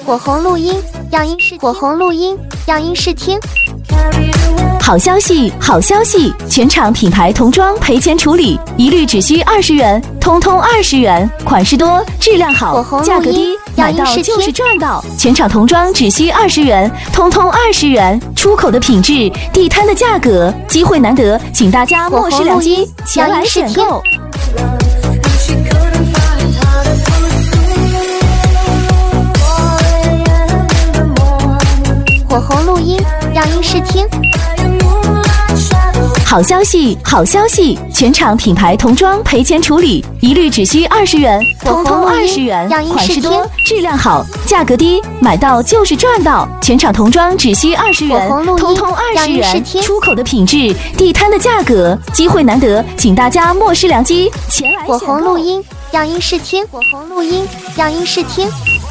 火红录音，样音试火红录音，样音试听。 好消息，好消息！全场品牌童装赔钱处理，一律只需20元，通通20元，款式多，质量好，价格低，买到就是赚到。全场童装只需20元，通通20元，出口的品质，地摊的价格，机会难得，请大家莫视良机，前来选购。 火红录音，样音试听。 好消息，好消息！全场品牌童装赔钱处理，一律只需20元，通通20元，款式多，质量好，价格低，买到就是赚到。全场童装只需20元，通通20元，出口的品质，地摊的价格，机会难得，请大家莫视良机，前来选购。 火红录音，样音试听。火红录音，样音试听。